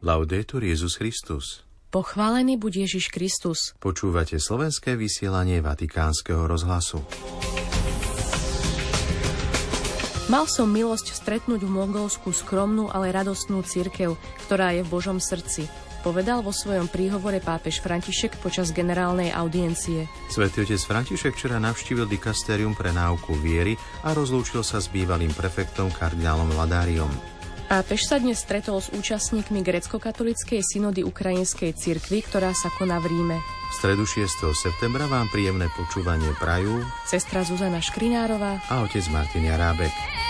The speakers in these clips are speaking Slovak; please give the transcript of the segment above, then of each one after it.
Laudetur Jesus Christus. Pochválený buď Ježiš Kristus. Počúvate slovenské vysielanie Vatikánskeho rozhlasu. Mal som milosť stretnúť v Mongolsku skromnú, ale radostnú cirkev, ktorá je v Božom srdci, povedal vo svojom príhovore pápež František počas generálnej audiencie. Svätý otec František včera navštívil dikastérium pre náuku viery a rozlúčil sa s bývalým prefektom kardinálom Vladáriom. Pápež sa dnes stretol s účastníkmi grécko-katolíckej synody ukrajinskej cirkvi, ktorá sa koná v Ríme. V stredu 6. septembra vám príjemné počúvanie prajú sestra Zuzana Škrinárová a otec Martin Jarábek.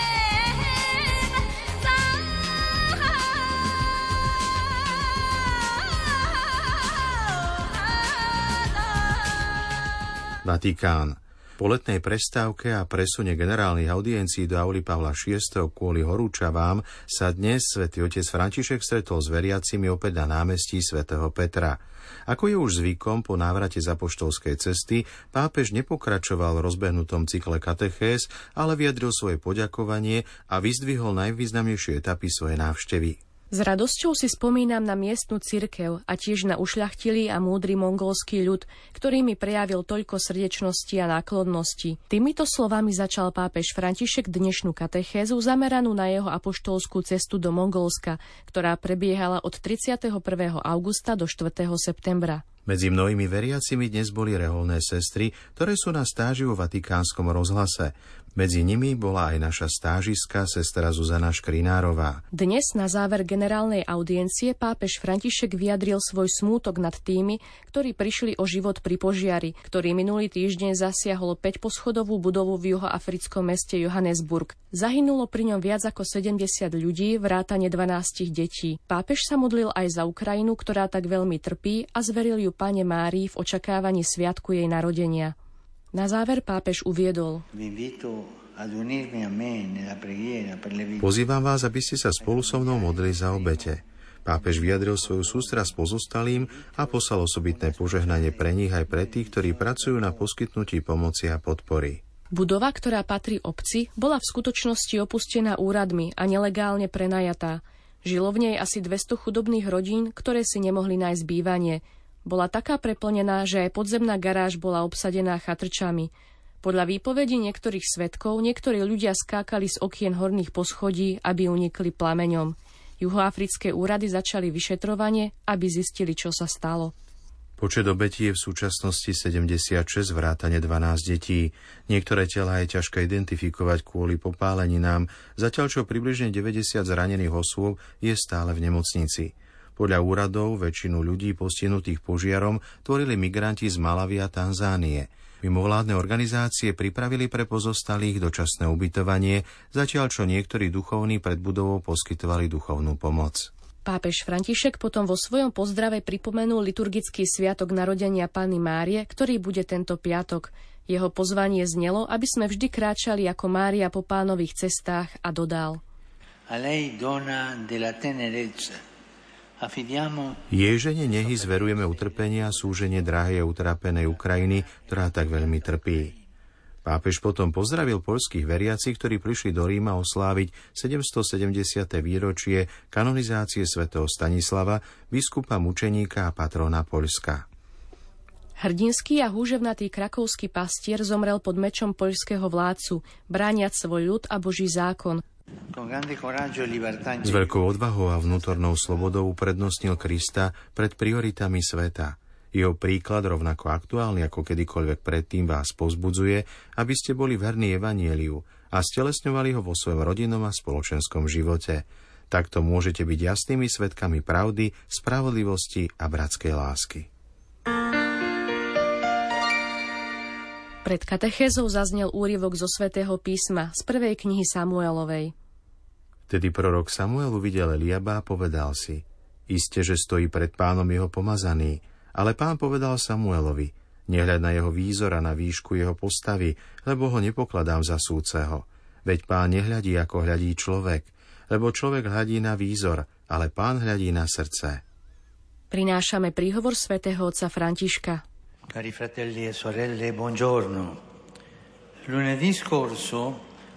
Vatikán. Po letnej prestávke a presune generálnych audiencií do auly Pavla VI. Kvôli horúčavám sa dnes svätý otec František stretol s veriacimi opäť na námestí svätého Petra. Ako je už zvykom, po návrate z apoštolskej cesty pápež nepokračoval v rozbehnutom cykle katechéz, ale vyjadril svoje poďakovanie a vyzdvihol najvýznamnejšie etapy svojej návštevy. S radosťou si spomínam na miestnu cirkev a tiež na ušľachtilý a múdry mongolský ľud, ktorý mi prejavil toľko srdečnosti a náklonnosti. Týmito slovami začal pápež František dnešnú katechézu zameranú na jeho apoštolskú cestu do Mongolska, ktorá prebiehala od 31. augusta do 4. septembra. Medzi mnohými veriacimi dnes boli reholné sestry, ktoré sú na stáži vo Vatikánskom rozhlase. Medzi nimi bola aj naša stážiska, sestra Zuzana Škrinárová. Dnes na záver generálnej audiencie pápež František vyjadril svoj smútok nad tými, ktorí prišli o život pri požiari, ktorý minulý týždeň zasiahol 5-poschodovú budovu v juhoafrickom meste Johannesburg. Zahynulo pri ňom viac ako 70 ľudí, vrátane 12 detí. Pápež sa modlil aj za Ukrajinu, ktorá tak veľmi trpí, a zveril ju Panne Márii v očakávaní sviatku jej narodenia. Na záver pápež uviedol: Pozývam vás, aby ste sa spolu so mnou modlili za obete. Pápež vyjadril svoju sústrasť pozostalým a poslal osobitné požehnanie pre nich aj pre tých, ktorí pracujú na poskytnutí pomoci a podpory. Budova, ktorá patrí obci, bola v skutočnosti opustená úradmi a nelegálne prenajatá. Žilo v nej asi 200 chudobných rodín, ktoré si nemohli nájsť bývanie. Bola taká preplnená, že aj podzemná garáž bola obsadená chatrčami. Podľa výpovedí niektorých svedkov, niektorí ľudia skákali z okien horných poschodí, aby unikli plameňom. Juhoafrické úrady začali vyšetrovanie, aby zistili, čo sa stalo. Počet obetí je v súčasnosti 76, vrátane 12 detí. Niektoré telá je ťažké identifikovať kvôli popáleninám, zatiaľ čo približne 90 zranených osôb je stále v nemocnici. Podľa úradov väčšinu ľudí postihnutých požiarom tvorili migranti z Malavy a Tanzánie. Mimovládne organizácie pripravili pre pozostalých dočasné ubytovanie, zatiaľ čo niektorí duchovní pred budovou poskytovali duchovnú pomoc. Pápež František potom vo svojom pozdrave pripomenul liturgický sviatok narodenia Panny Márie, ktorý bude tento piatok. Jeho pozvanie znelo, aby sme vždy kráčali ako Mária po Pánových cestách, a dodal: A lei dona della tenerezza. Jej žene nehy zverujeme utrpenie a súženie drahej a utrapenej Ukrajiny, ktorá tak veľmi trpí. Pápež potom pozdravil poľských veriacich, ktorí prišli do Ríma osláviť 770. výročie kanonizácie svätého Stanislava, biskupa mučeníka a patrona Poľska. Hrdinský a húževnatý krakovský pastier zomrel pod mečom poľského vládcu, brániac svoj ľud a Boží zákon. S veľkou odvahou a vnútornou slobodou uprednostnil Krista pred prioritami sveta. Jeho príklad, rovnako aktuálny ako kedykoľvek predtým, vás povzbudzuje, aby ste boli verní evanjeliu a stelesňovali ho vo svojom rodinnom a spoločenskom živote. Takto môžete byť jasnými svedkami pravdy, spravodlivosti a bratskej lásky. Pred katechézou zaznel úryvok zo Svätého písma z prvej knihy Samuelovej. Vtedy prorok Samuel uvidel Eliaba a povedal si: Iste, že stojí pred Pánom jeho pomazaný. Ale Pán povedal Samuelovi: Nehľaď na jeho výzor a na výšku jeho postavy, lebo ho nepokladám za súdceho. Veď Pán nehľadí, ako hľadí človek, lebo človek hľadí na výzor, ale Pán hľadí na srdce. Prinášame príhovor svätého otca Františka. Cari fratelli e sorelle, buongiorno. Lunedì scorso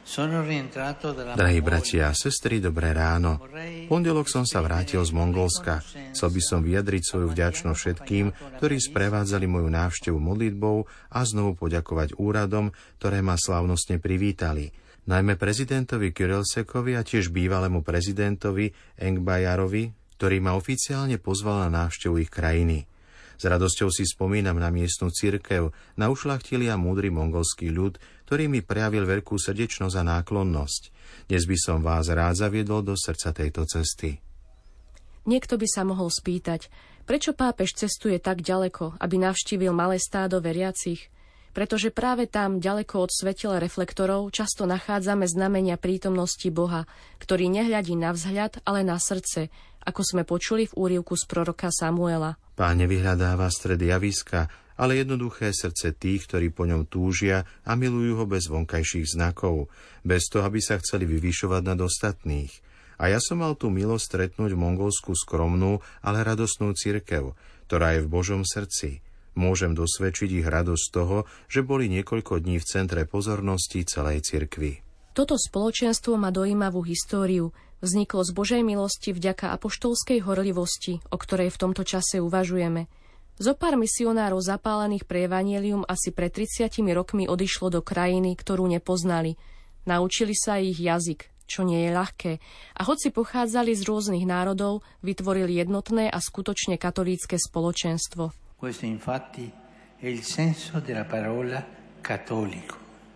Drahí bratia a sestry, dobré ráno. V pondelok som sa vrátil z Mongolska. Chcel by som vyjadriť svoju vďačnosť všetkým, ktorí sprevádzali moju návštevu modlitbou a znovu poďakovať úradom, ktoré ma slávnostne privítali. Najmä prezidentovi Kyrilsekovi a tiež bývalému prezidentovi Engbajarovi, ktorý ma oficiálne pozval na návštevu ich krajiny. S radosťou si spomínam na miestnu cirkev, na ušľachtilý a múdry mongolský ľud, ktorý mi prejavil veľkú srdečnosť a náklonnosť. Dnes by som vás rád zaviedol do srdca tejto cesty. Niekto by sa mohol spýtať, prečo pápež cestuje tak ďaleko, aby navštívil malé stádo veriacich? Pretože práve tam, ďaleko od svetiel reflektorov, často nachádzame znamenia prítomnosti Boha, ktorý nehľadí na vzhľad, ale na srdce, ako sme počuli v úryvku z proroka Samuela. Pán nevyhľadáva stred javiska, ale jednoduché srdce tých, ktorí po ňom túžia a milujú ho bez vonkajších znakov, bez toho, aby sa chceli vyvyšovať nad ostatných. A ja som mal tú milosť stretnúť v Mongolsku skromnú, ale radosnú cirkev, ktorá je v Božom srdci. Môžem dosvedčiť ich radosť z toho, že boli niekoľko dní v centre pozornosti celej cirkvi. Toto spoločenstvo má dojímavú históriu. Vzniklo z Božej milosti vďaka apoštolskej horlivosti, o ktorej v tomto čase uvažujeme. Zopár misionárov zapálených pre evanjelium asi pred 30 rokmi odišlo do krajiny, ktorú nepoznali. Naučili sa ich jazyk, čo nie je ľahké, a hoci pochádzali z rôznych národov, vytvorili jednotné a skutočne katolícke spoločenstvo. Questo infatti è il senso della parola cattolico.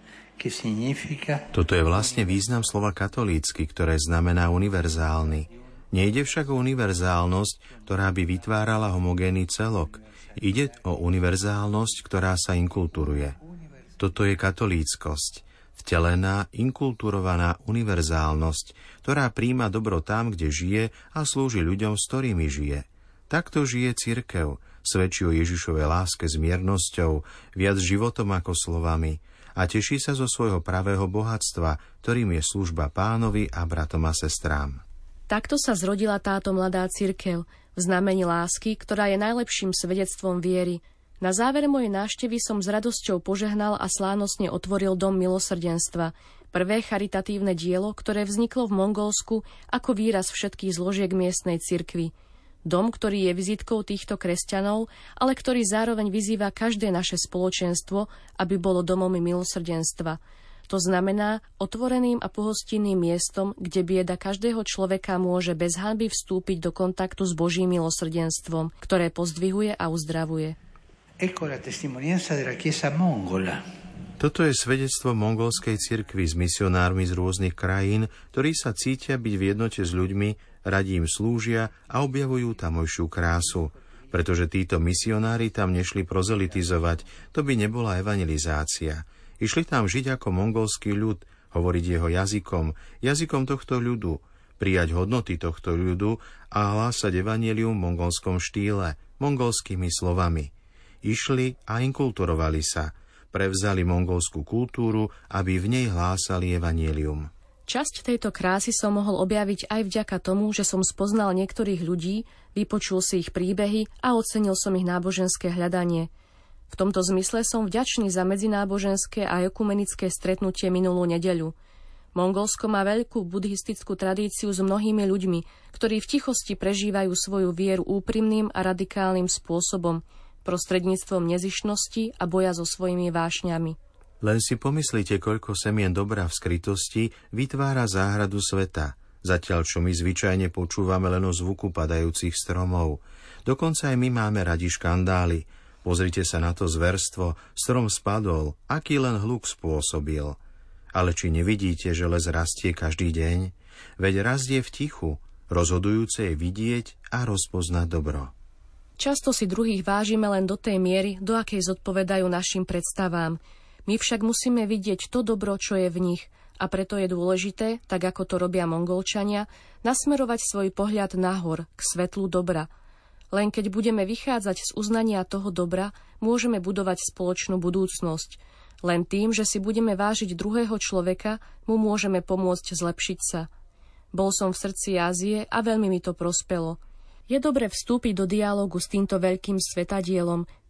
Toto je vlastne význam slova katolícky, ktoré znamená univerzálny. Nejde však o univerzálnosť, ktorá by vytvárala homogénny celok. Ide o univerzálnosť, ktorá sa inkulturuje. Toto je katolíckosť. Vtelená, inkulturovaná univerzálnosť, ktorá príjma dobro tam, kde žije a slúži ľuďom, s ktorými žije. Takto žije cirkev, svedčí o Ježišovej láske s miernosťou, viac životom ako slovami, a teší sa zo svojho pravého bohatstva, ktorým je služba Pánovi a bratom a sestrám. Takto sa zrodila táto mladá cirkev, v znamení lásky, ktorá je najlepším svedectvom viery. Na záver mojej návštevy som s radosťou požehnal a slávnostne otvoril Dom milosrdenstva, prvé charitatívne dielo, ktoré vzniklo v Mongolsku ako výraz všetkých zložiek miestnej cirkvi. Dom, ktorý je vizitkou týchto kresťanov, ale ktorý zároveň vyzýva každé naše spoločenstvo, aby bolo domom milosrdenstva. To znamená otvoreným a pohostinným miestom, kde bieda každého človeka môže bez hanby vstúpiť do kontaktu s Božím milosrdenstvom, ktoré pozdvihuje a uzdravuje. Ecco la testimonianza della Chiesa mongola. Toto je svedectvo mongolskej cirkvi s misionármi z rôznych krajín, ktorí sa cítia byť v jednote s ľuďmi, radi im slúžia a objavujú tamojšiu krásu. Pretože títo misionári tam nešli prozelitizovať, to by nebola evangelizácia. Išli tam žiť ako mongolský ľud, hovoriť jeho jazykom tohto ľudu, prijať hodnoty tohto ľudu a hlásať evanjelium v mongolskom štýle, mongolskými slovami. Išli a inkulturovali sa, prevzali mongolskú kultúru, aby v nej hlásali evanjelium. Časť tejto krásy som mohol objaviť aj vďaka tomu, že som spoznal niektorých ľudí, vypočul si ich príbehy a ocenil som ich náboženské hľadanie. V tomto zmysle som vďačný za medzináboženské a ekumenické stretnutie minulú nedeľu. Mongolsko má veľkú buddhistickú tradíciu s mnohými ľuďmi, ktorí v tichosti prežívajú svoju vieru úprimným a radikálnym spôsobom, prostredníctvom nezištnosti a boja so svojimi vášňami. Len si pomyslite, koľko semien dobra v skrytosti vytvára záhradu sveta, zatiaľ čo my zvyčajne počúvame len o zvuku padajúcich stromov. Dokonca aj my máme radi škandály. Pozrite sa na to zverstvo, strom spadol, aký len hluk spôsobil. Ale či nevidíte, že les rastie každý deň? Veď rastie v tichu, rozhodujúce je vidieť a rozpoznať dobro. Často si druhých vážime len do tej miery, do akej zodpovedajú našim predstavám. My však musíme vidieť to dobro, čo je v nich, a preto je dôležité, tak ako to robia Mongolčania, nasmerovať svoj pohľad nahor, k svetlu dobra. Len keď budeme vychádzať z uznania toho dobra, môžeme budovať spoločnú budúcnosť. Len tým, že si budeme vážiť druhého človeka, mu môžeme pomôcť zlepšiť sa. Bol som v srdci Ázie a veľmi mi to prospelo. Je dobre vstúpiť do dialógu s týmto veľkým svetadielom,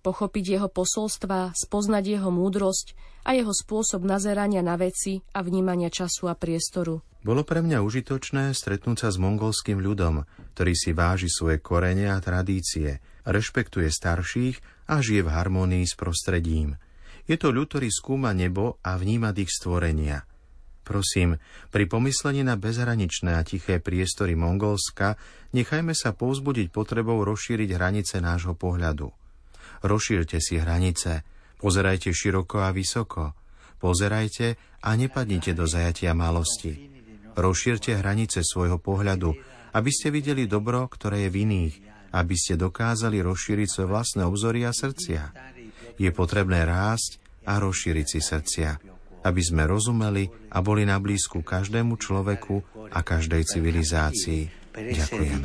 pochopiť jeho posolstva, spoznať jeho múdrosť a jeho spôsob nazerania na veci a vnímania času a priestoru. Bolo pre mňa užitočné stretnúť sa s mongolským ľudom, ktorý si váži svoje korene a tradície, rešpektuje starších a žije v harmónii s prostredím. Je to ľud, ktorý skúma nebo a vníma ich stvorenia. Prosím, pri pomyslení na bezhraničné a tiché priestory Mongolska nechajme sa povzbudiť potrebou rozšíriť hranice nášho pohľadu. Rozšírte si hranice, pozerajte široko a vysoko, pozerajte a nepadnite do zajatia malosti. Rozšírte hranice svojho pohľadu, aby ste videli dobro, ktoré je v iných, aby ste dokázali rozšíriť svoje vlastné obzory a srdcia. Je potrebné rásť a rozšíriť si srdcia, aby sme rozumeli a boli na blízku každému človeku a každej civilizácii. Ďakujem.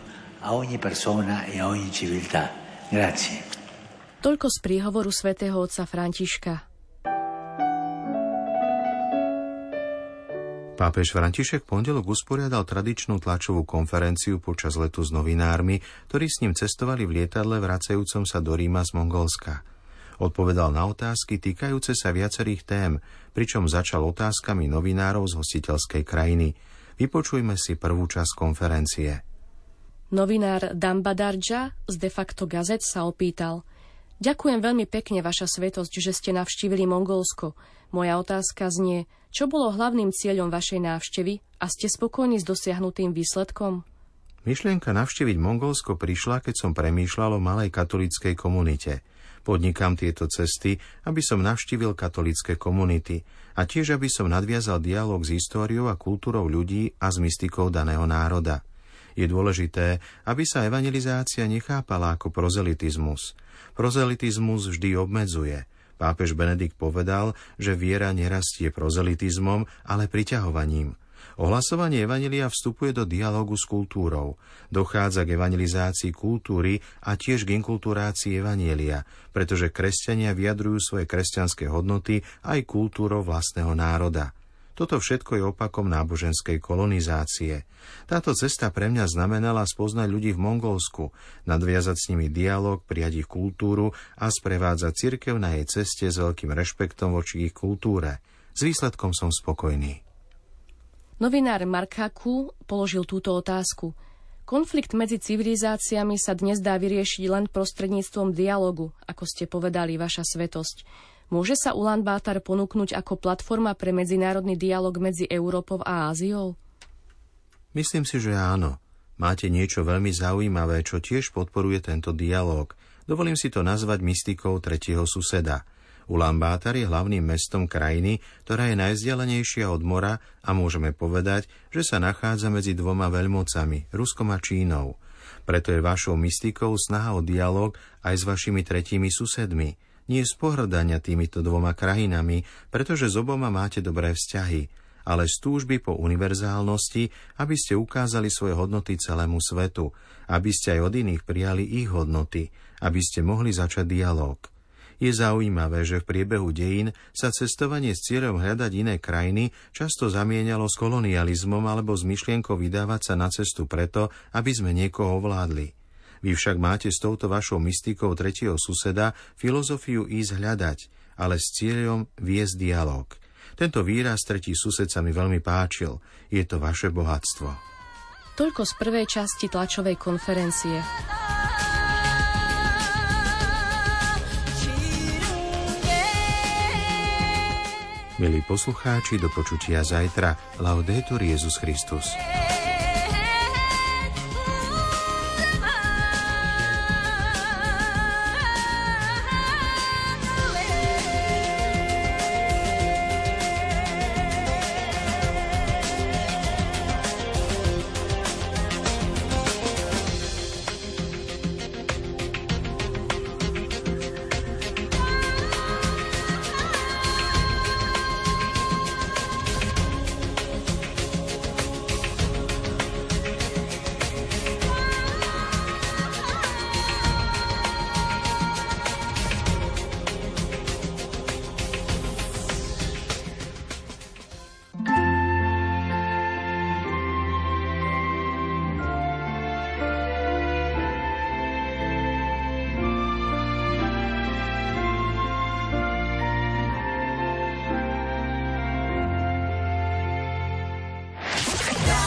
Toľko z príhovoru svätého otca Františka. Pápež František v pondelok usporiadal tradičnú tlačovú konferenciu počas letu s novinármi, ktorí s ním cestovali v lietadle vracajúcom sa do Ríma z Mongolska. Odpovedal na otázky týkajúce sa viacerých tém, pričom začal otázkami novinárov z hostiteľskej krajiny. Vypočujme si prvú časť konferencie. Novinár Dambadardža z De facto Gazet sa opýtal: Ďakujem veľmi pekne, vaša svätosť, že ste navštívili Mongolsko. Moja otázka znie, čo bolo hlavným cieľom vašej návštevy a ste spokojní s dosiahnutým výsledkom? Myšlienka navštíviť Mongolsko prišla, keď som premýšľal o malej katolíckej komunite. Podnikám tieto cesty, aby som navštívil katolícke komunity a tiež, aby som nadviazal dialóg s históriou a kultúrou ľudí a s mystikou daného národa. Je dôležité, aby sa evangelizácia nechápala ako prozelitizmus. Prozelitizmus vždy obmedzuje. Pápež Benedikt povedal, že viera nerastie prozelitizmom, ale priťahovaním. Ohlasovanie evanjelia vstupuje do dialógu s kultúrou. Dochádza k evangelizácii kultúry a tiež k inkulturácii evanjelia, pretože kresťania vyjadrujú svoje kresťanské hodnoty aj kultúrou vlastného národa. Toto všetko je opakom náboženskej kolonizácie. Táto cesta pre mňa znamenala spoznať ľudí v Mongolsku, nadviazať s nimi dialóg, prijať ich kultúru a sprevádzať cirkev na jej ceste s veľkým rešpektom voči ich kultúre. S výsledkom som spokojný. Novinár Mark Haku položil túto otázku. Konflikt medzi civilizáciami sa dnes dá vyriešiť len prostredníctvom dialogu, ako ste povedali, vaša svätosť. Môže sa Ulaanbaatar ponúknuť ako platforma pre medzinárodný dialog medzi Európou a Áziou? Myslím si, že áno. Máte niečo veľmi zaujímavé, čo tiež podporuje tento dialog. Dovolím si to nazvať mystikou tretieho suseda. Ulaanbaatar je hlavným mestom krajiny, ktorá je najvzdialenejšia od mora a môžeme povedať, že sa nachádza medzi dvoma veľmocami, Ruskom a Čínou. Preto je vašou mystikou snaha o dialog aj s vašimi tretími susedmi. Nie z pohrdania týmito dvoma krajinami, pretože s oboma máte dobré vzťahy, ale z túžby po univerzálnosti, aby ste ukázali svoje hodnoty celému svetu, aby ste aj od iných prijali ich hodnoty, aby ste mohli začať dialóg. Je zaujímavé, že v priebehu dejín sa cestovanie s cieľom hľadať iné krajiny často zamienialo s kolonializmom alebo s myšlienkou vydávať sa na cestu preto, aby sme niekoho ovládli. Vy však máte s touto vašou mystikou tretieho suseda filozofiu ísť hľadať, ale s cieľom viesť dialóg. Tento výraz tretí sused sa mi veľmi páčil. Je to vaše bohatstvo. Toľko z prvej časti tlačovej konferencie. Milí poslucháči, do počutia zajtra. Laudetur Jesus Christus.